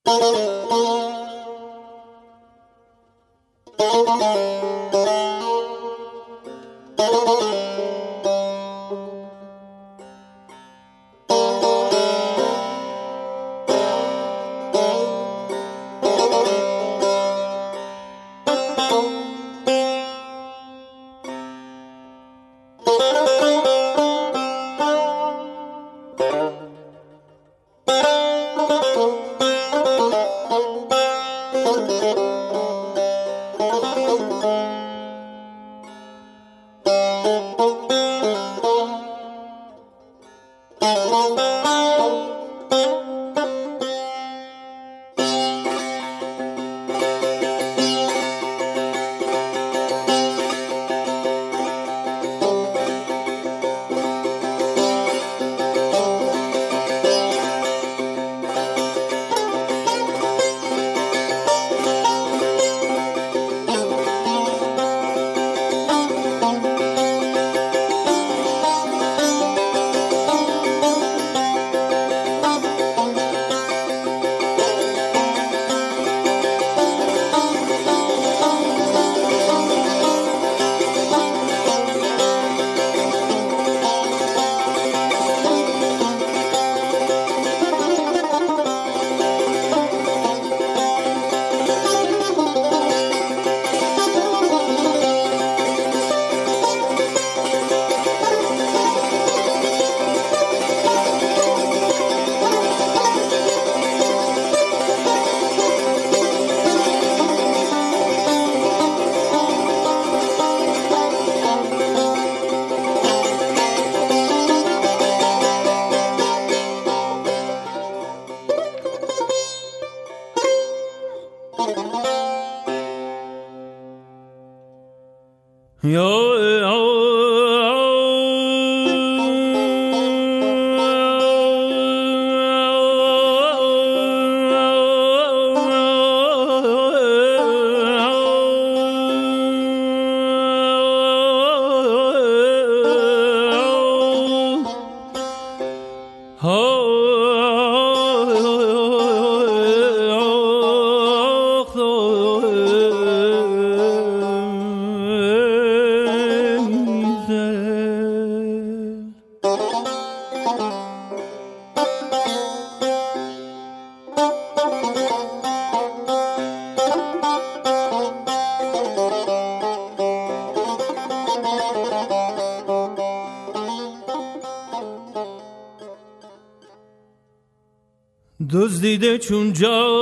دزدیده چون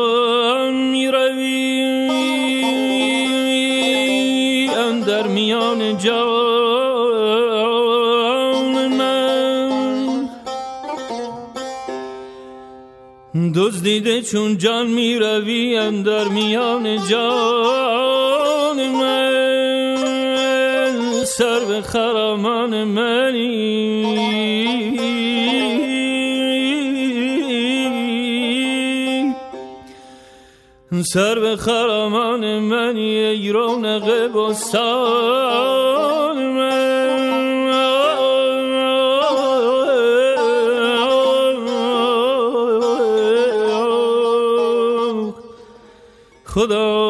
جان می روی اندر میان جان من، دزدیده چون جان می روی اندر میان جان من، سر به خرامان منی سر به خرامان منی ای رونق بستان من، خدا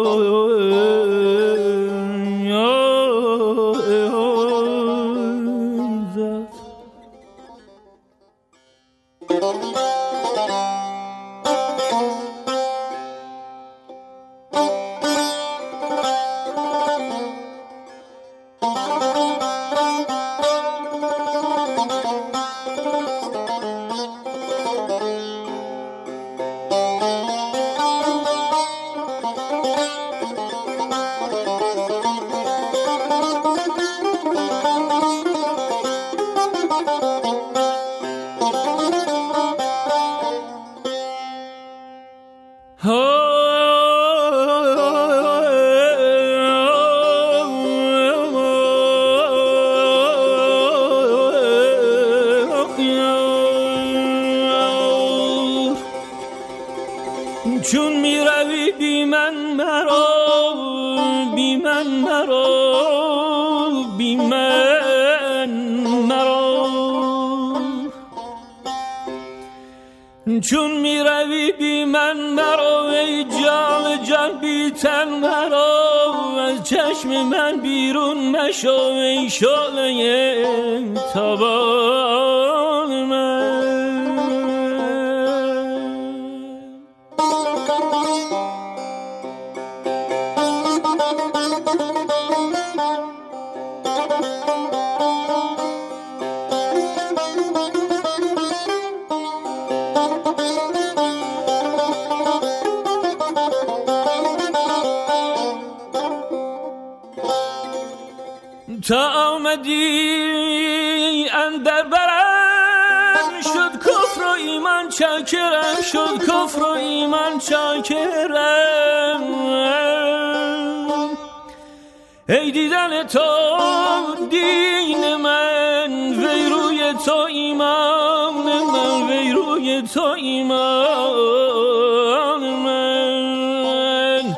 چون می روی بی من مرا، بی من مرا، بی من مرا، چون می روی بی من مرو ای جان جان بی تن مرو از چشم من بیرون مشو ای شعله تابان من. تا آمدی اندر برم شد کفر و ایمان چاکرم شد کفر و ایمان چاکرم ای دیدن تو دین من وی روی تو ایمان من وی روی تو ایمان من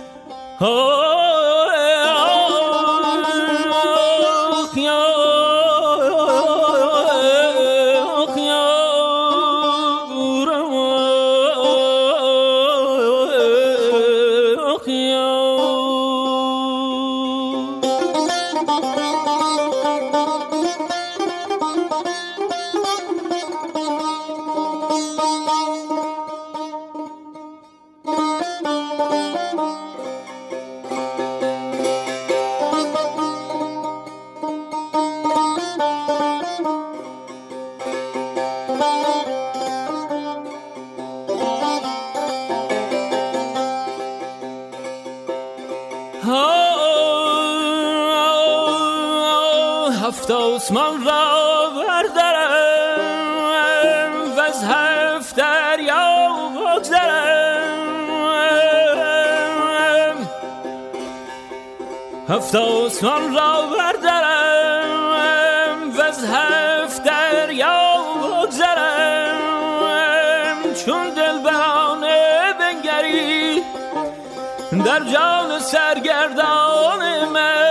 هفت آسمان را بردرم و از هفت دریا بگذرم هفت آسمان را بردرم و از هفت دریا بگذرم چون دلبرانه بنگری در جان سرگردان من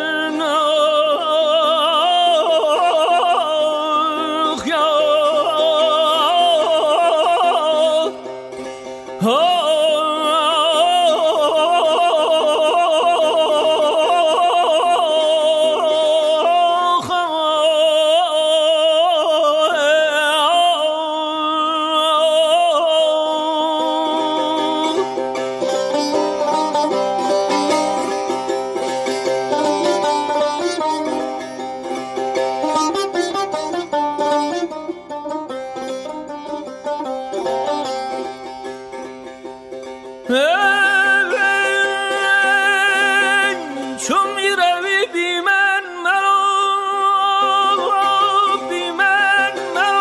چون می روی بی من مرو بی من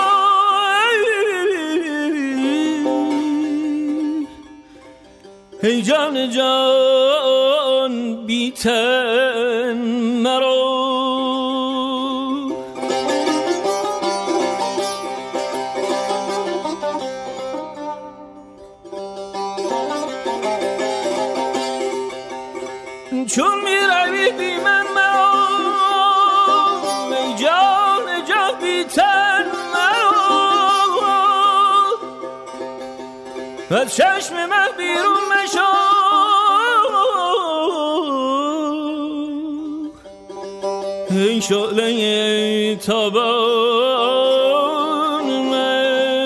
مرو ای جان جان بی تن مرو چون می روی بی من مرو ای جان جان بی تن مرو از چشم من بیرون مشو ای شعله تابان من.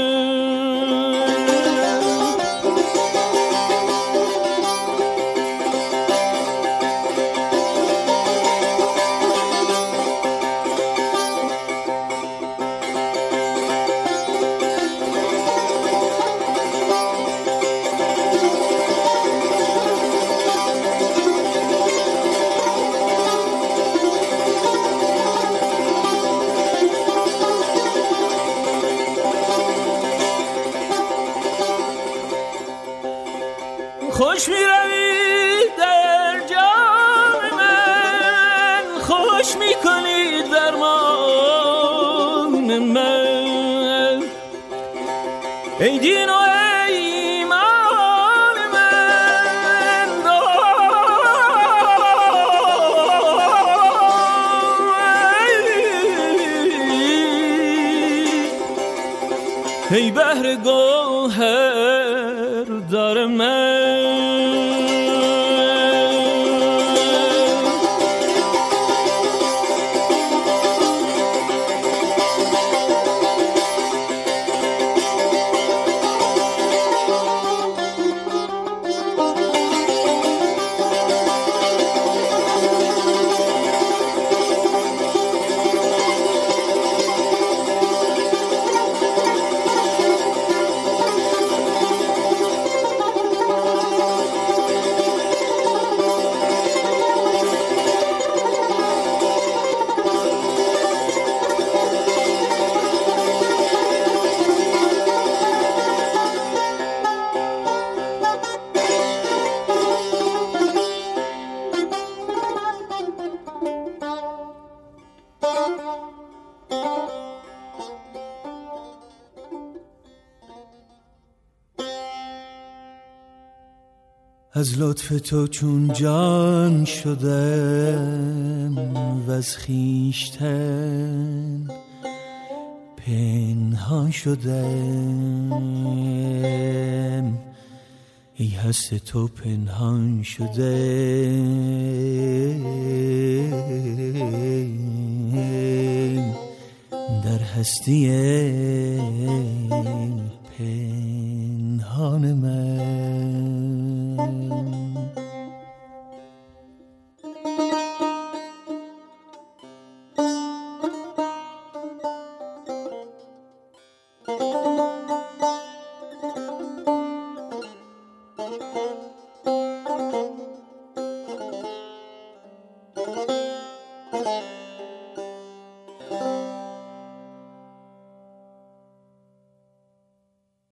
خوش می روی در جان من خوش می کنی درمان من ای دین و ای ایمان من ای بحر گل بردار من. از لطف تو چون جان شدم و از خویشتن پنهان شدم، ای هست تو پنهان شدم در هستی پنهان من.